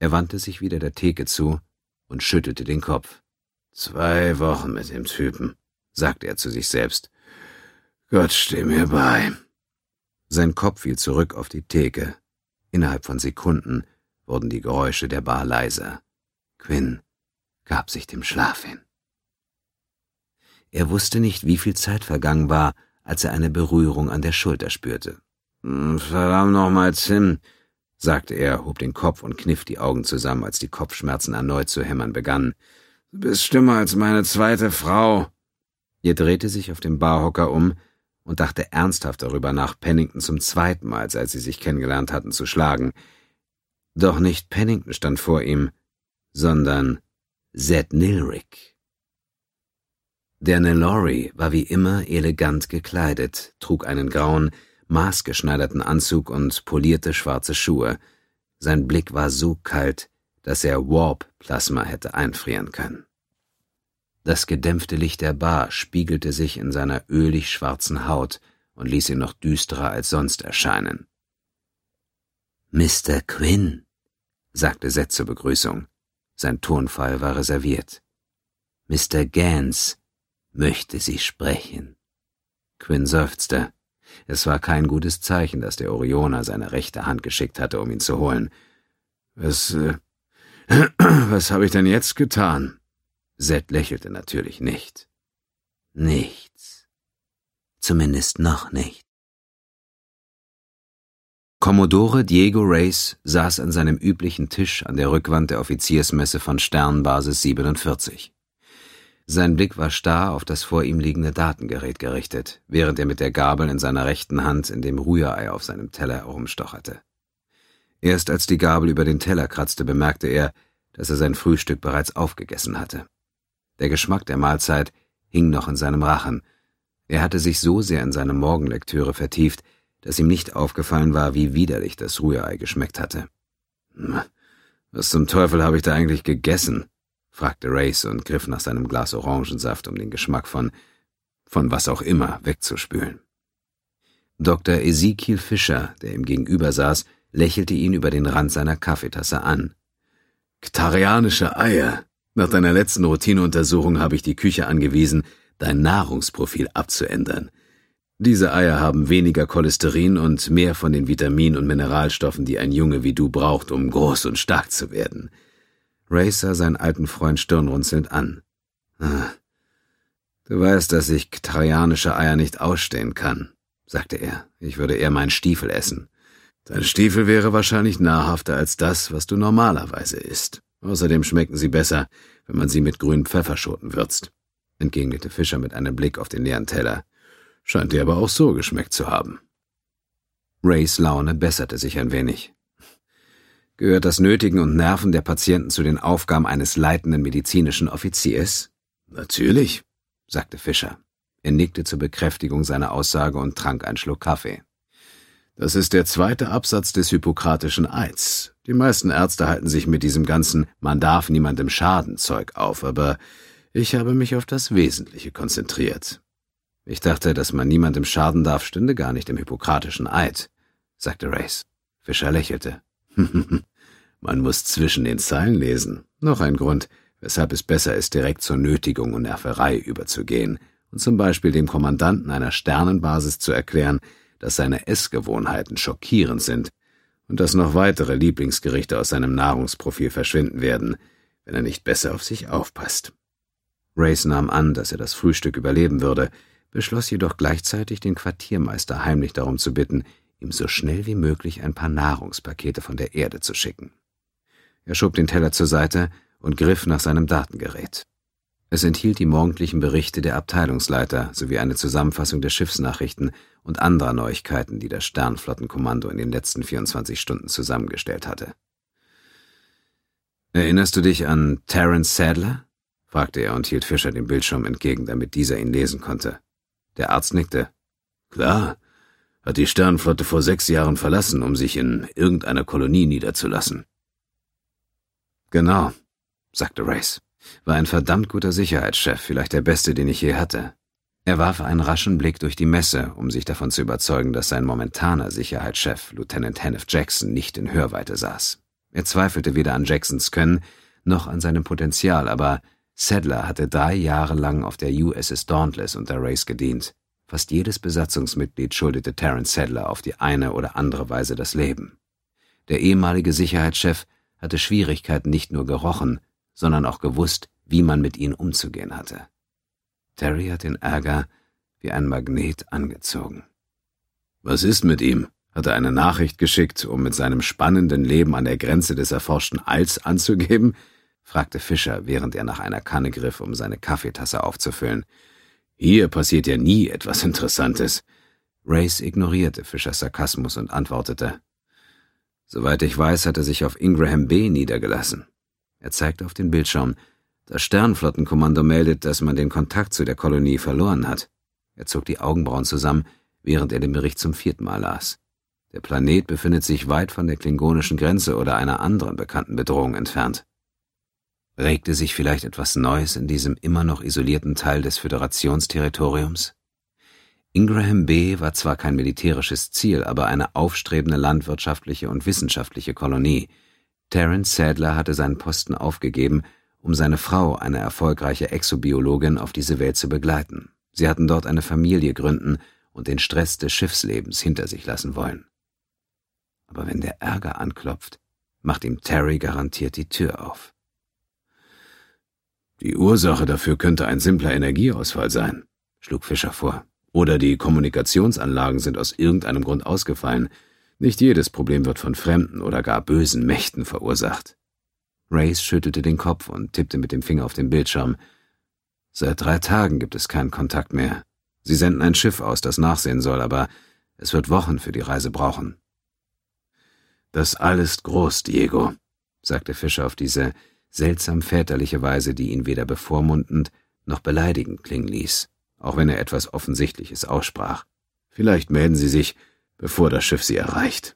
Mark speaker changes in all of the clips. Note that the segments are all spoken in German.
Speaker 1: Er wandte sich wieder der Theke zu und schüttelte den Kopf. 2 Wochen mit dem Typen, sagte er zu sich selbst. Gott, steh mir bei. Sein Kopf fiel zurück auf die Theke. Innerhalb von Sekunden wurden die Geräusche der Bar leiser. Quinn gab sich dem Schlaf hin. Er wusste nicht, wie viel Zeit vergangen war, als er eine Berührung an der Schulter spürte. »Verdammt nochmal, Tim«, sagte er, hob den Kopf und kniff die Augen zusammen, als die Kopfschmerzen erneut zu hämmern begannen. »Du bist schlimmer als meine zweite Frau.« Er drehte sich auf dem Barhocker um und dachte ernsthaft darüber nach, Pennington zum 2. Mal, seit sie sich kennengelernt hatten, zu schlagen. Doch nicht Pennington stand vor ihm, sondern Zed Nilrick. Der Nellori war wie immer elegant gekleidet, trug einen grauen, maßgeschneiderten Anzug und polierte schwarze Schuhe. Sein Blick war so kalt, dass er Warp-Plasma hätte einfrieren können. Das gedämpfte Licht der Bar spiegelte sich in seiner ölig-schwarzen Haut und ließ ihn noch düsterer als sonst erscheinen. »Mr. Quinn«, sagte Zed zur Begrüßung. Sein Tonfall war reserviert. »Mr. Gans möchte Sie sprechen.« Quinn seufzte. Es war kein gutes Zeichen, dass der Orioner seine rechte Hand geschickt hatte, um ihn zu holen. Was habe ich denn jetzt getan?« Zed lächelte natürlich nicht. »Nichts. Zumindest noch nicht.« Kommodore Diego Reyes saß an seinem üblichen Tisch an der Rückwand der Offiziersmesse von Sternbasis 47. Sein Blick war starr auf das vor ihm liegende Datengerät gerichtet, während er mit der Gabel in seiner rechten Hand in dem Rührei auf seinem Teller herumstocherte. Erst als die Gabel über den Teller kratzte, bemerkte er, dass er sein Frühstück bereits aufgegessen hatte. Der Geschmack der Mahlzeit hing noch in seinem Rachen. Er hatte sich so sehr in seine Morgenlektüre vertieft, dass ihm nicht aufgefallen war, wie widerlich das Rührei geschmeckt hatte. »Was zum Teufel habe ich da eigentlich gegessen?« fragte Reyes und griff nach seinem Glas Orangensaft, um den Geschmack von was auch immer wegzuspülen. Dr. Ezekiel Fischer, der ihm gegenüber saß, lächelte ihn über den Rand seiner Kaffeetasse an. »Ktarianische Eier. Nach deiner letzten Routineuntersuchung habe ich die Küche angewiesen, dein Nahrungsprofil abzuändern. Diese Eier haben weniger Cholesterin und mehr von den Vitaminen und Mineralstoffen, die ein Junge wie du braucht, um groß und stark zu werden.« Reyes sah seinen alten Freund stirnrunzelnd an. »Du weißt, dass ich ktarianische Eier nicht ausstehen kann«, sagte er. »Ich würde eher meinen Stiefel essen. Dein Stiefel wäre wahrscheinlich nahrhafter als das, was du normalerweise isst. Außerdem schmecken sie besser, wenn man sie mit grünen Pfefferschoten würzt«, entgegnete Fischer mit einem Blick auf den leeren Teller. »Scheint dir aber auch so geschmeckt zu haben.« Reyes Laune besserte sich ein wenig. »Gehört das Nötigen und Nerven der Patienten zu den Aufgaben eines leitenden medizinischen Offiziers?« »Natürlich«, sagte Fischer. Er nickte zur Bekräftigung seiner Aussage und trank einen Schluck Kaffee. »Das ist der 2. Absatz des Hippokratischen Eids. Die meisten Ärzte halten sich mit diesem ganzen »Man darf niemandem schaden« Zeug auf, aber ich habe mich auf das Wesentliche konzentriert.« »Ich dachte, dass man niemandem schaden darf, stünde gar nicht im Hippokratischen Eid«, sagte Reyes. Fischer lächelte. »Man muss zwischen den Zeilen lesen. Noch ein Grund, weshalb es besser ist, direkt zur Nötigung und Nerverei überzugehen und zum Beispiel dem Kommandanten einer Sternenbasis zu erklären, dass seine Essgewohnheiten schockierend sind und dass noch weitere Lieblingsgerichte aus seinem Nahrungsprofil verschwinden werden, wenn er nicht besser auf sich aufpasst.« Reyes nahm an, dass er das Frühstück überleben würde, beschloss jedoch gleichzeitig, den Quartiermeister heimlich darum zu bitten, ihm so schnell wie möglich ein paar Nahrungspakete von der Erde zu schicken. Er schob den Teller zur Seite und griff nach seinem Datengerät. Es enthielt die morgendlichen Berichte der Abteilungsleiter sowie eine Zusammenfassung der Schiffsnachrichten und anderer Neuigkeiten, die das Sternflottenkommando in den letzten 24 Stunden zusammengestellt hatte. »Erinnerst du dich an Terence Sadler?« fragte er und hielt Fischer den Bildschirm entgegen, damit dieser ihn lesen konnte. Der Arzt nickte. »Klar, hat die Sternenflotte vor 6 Jahren verlassen, um sich in irgendeiner Kolonie niederzulassen.« »Genau«, sagte Reyes. »War ein verdammt guter Sicherheitschef, vielleicht der beste, den ich je hatte.« Er warf einen raschen Blick durch die Messe, um sich davon zu überzeugen, dass sein momentaner Sicherheitschef, Lieutenant Hannif Jackson, nicht in Hörweite saß. Er zweifelte weder an Jacksons Können noch an seinem Potenzial, aber Sadler hatte 3 Jahre lang auf der USS Dauntless unter Race gedient. Fast jedes Besatzungsmitglied schuldete Terence Sadler auf die eine oder andere Weise das Leben. Der ehemalige Sicherheitschef hatte Schwierigkeiten nicht nur gerochen, sondern auch gewusst, wie man mit ihnen umzugehen hatte. Terry hat den Ärger wie ein Magnet angezogen. »Was ist mit ihm?« Hat er eine Nachricht geschickt, um mit seinem spannenden Leben an der Grenze des erforschten Alls anzugeben?« fragte Fischer, während er nach einer Kanne griff, um seine Kaffeetasse aufzufüllen. »Hier passiert ja nie etwas Interessantes.« Race ignorierte Fischers Sarkasmus und antwortete: »Soweit ich weiß, hat er sich auf Ingraham B. niedergelassen.« Er zeigte auf den Bildschirm. Das Sternenflottenkommando meldet, dass man den Kontakt zu der Kolonie verloren hat. Er zog die Augenbrauen zusammen, während er den Bericht zum 4. Mal las. Der Planet befindet sich weit von der klingonischen Grenze oder einer anderen bekannten Bedrohung entfernt. Regte sich vielleicht etwas Neues in diesem immer noch isolierten Teil des Föderationsterritoriums? Ingraham B. war zwar kein militärisches Ziel, aber eine aufstrebende landwirtschaftliche und wissenschaftliche Kolonie. Terence Sadler hatte seinen Posten aufgegeben, um seine Frau, eine erfolgreiche Exobiologin, auf diese Welt zu begleiten. Sie hatten dort eine Familie gründen und den Stress des Schiffslebens hinter sich lassen wollen. Aber wenn der Ärger anklopft, macht ihm Terry garantiert die Tür auf. »Die Ursache dafür könnte ein simpler Energieausfall sein«, schlug Fischer vor. »Oder die Kommunikationsanlagen sind aus irgendeinem Grund ausgefallen. Nicht jedes Problem wird von fremden oder gar bösen Mächten verursacht.« Race schüttelte den Kopf und tippte mit dem Finger auf den Bildschirm. »Seit 3 Tagen gibt es keinen Kontakt mehr. Sie senden ein Schiff aus, das nachsehen soll, aber es wird Wochen für die Reise brauchen.« »Das All ist groß, Diego«, sagte Fischer auf diese seltsam väterliche Weise, die ihn weder bevormundend noch beleidigend klingen ließ, auch wenn er etwas Offensichtliches aussprach. »Vielleicht melden Sie sich, bevor das Schiff Sie erreicht.«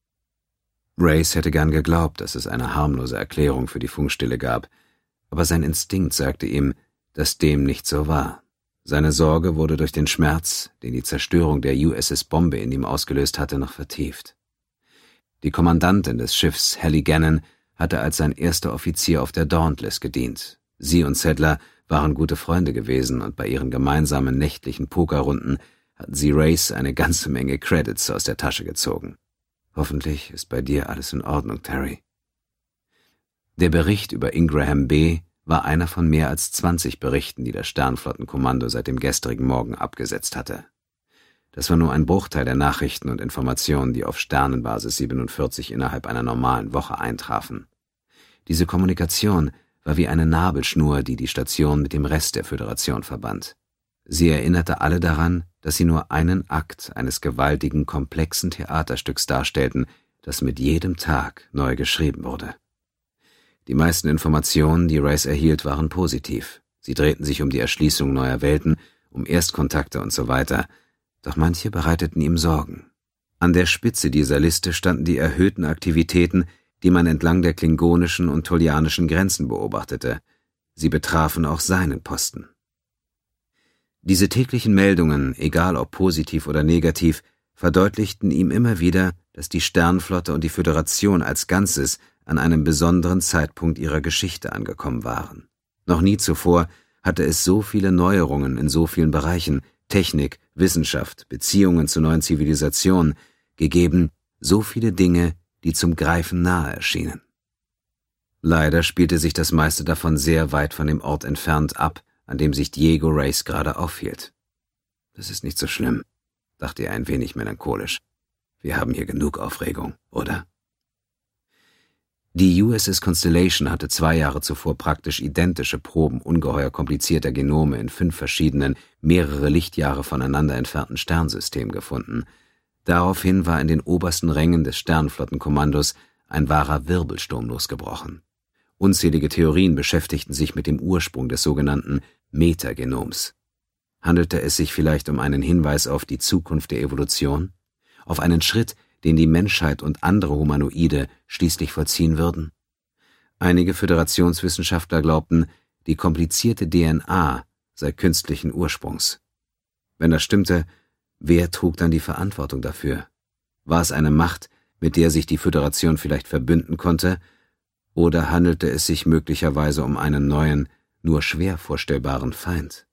Speaker 1: Race hätte gern geglaubt, dass es eine harmlose Erklärung für die Funkstille gab, aber sein Instinkt sagte ihm, dass dem nicht so war. Seine Sorge wurde durch den Schmerz, den die Zerstörung der USS-Bombe in ihm ausgelöst hatte, noch vertieft. Die Kommandantin des Schiffs, Hallie Gannon, hatte als sein erster Offizier auf der Dauntless gedient. Sie und Sadler waren gute Freunde gewesen und bei ihren gemeinsamen nächtlichen Pokerrunden hatten sie Race eine ganze Menge Credits aus der Tasche gezogen. »Hoffentlich ist bei dir alles in Ordnung, Terry.« Der Bericht über Ingraham B. war einer von mehr als 20 Berichten, die das Sternflottenkommando seit dem gestrigen Morgen abgesetzt hatte. Das war nur ein Bruchteil der Nachrichten und Informationen, die auf Sternenbasis 47 innerhalb einer normalen Woche eintrafen. Diese Kommunikation war wie eine Nabelschnur, die die Station mit dem Rest der Föderation verband. Sie erinnerte alle daran, dass sie nur einen Akt eines gewaltigen, komplexen Theaterstücks darstellten, das mit jedem Tag neu geschrieben wurde. Die meisten Informationen, die Race erhielt, waren positiv. Sie drehten sich um die Erschließung neuer Welten, um Erstkontakte und so weiter, doch manche bereiteten ihm Sorgen. An der Spitze dieser Liste standen die erhöhten Aktivitäten, die man entlang der klingonischen und tolianischen Grenzen beobachtete. Sie betrafen auch seinen Posten. Diese täglichen Meldungen, egal ob positiv oder negativ, verdeutlichten ihm immer wieder, dass die Sternflotte und die Föderation als Ganzes an einem besonderen Zeitpunkt ihrer Geschichte angekommen waren. Noch nie zuvor hatte es so viele Neuerungen in so vielen Bereichen, Technik, Wissenschaft, Beziehungen zu neuen Zivilisationen, gegeben, so viele Dinge, die zum Greifen nahe erschienen. Leider spielte sich das meiste davon sehr weit von dem Ort entfernt ab, an dem sich Diego Race gerade aufhielt. »Das ist nicht so schlimm«, dachte er ein wenig melancholisch. »Wir haben hier genug Aufregung, oder?« Die USS Constellation hatte 2 Jahre zuvor praktisch identische Proben ungeheuer komplizierter Genome in 5 verschiedenen, mehrere Lichtjahre voneinander entfernten Sternsystemen gefunden. Daraufhin war in den obersten Rängen des Sternflottenkommandos ein wahrer Wirbelsturm losgebrochen. Unzählige Theorien beschäftigten sich mit dem Ursprung des sogenannten Metagenoms. Handelte es sich vielleicht um einen Hinweis auf die Zukunft der Evolution? Auf einen Schritt, den die Menschheit und andere Humanoide schließlich vollziehen würden? Einige Föderationswissenschaftler glaubten, die komplizierte DNA sei künstlichen Ursprungs. Wenn das stimmte, wer trug dann die Verantwortung dafür? War es eine Macht, mit der sich die Föderation vielleicht verbünden konnte, oder handelte es sich möglicherweise um einen neuen, nur schwer vorstellbaren Feind?